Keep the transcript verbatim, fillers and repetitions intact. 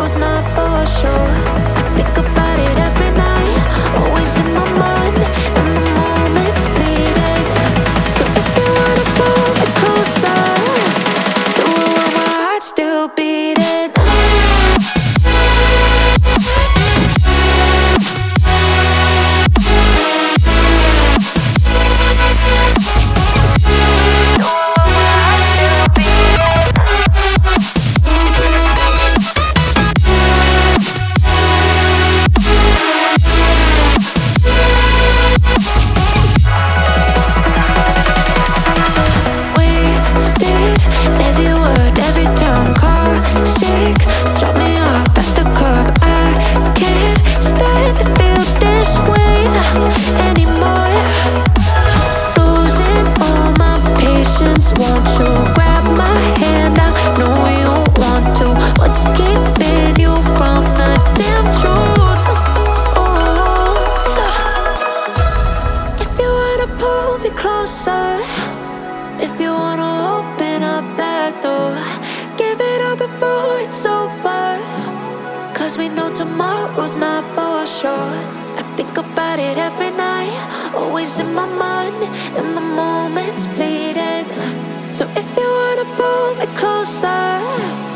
tomorrow's not for sure. I think about it every night, always in my mind, and the moment's fleeting. So if you wanna pull me closer, do it while my heart's still beating. Every word, every turn, car sick, drop me off at the curb. I can't stand to feel this way anymore. Losing all my patience, won't you grab my hand? I know you want to. What's keeping you from the damn truth? Oh, so if you wanna pull me closer, if you wanna open up that door, give it up before it's over. Cause we know tomorrow's not for sure. I think about it every night, always in my mind, and the moment's fleeting. So if you wanna pull me closer,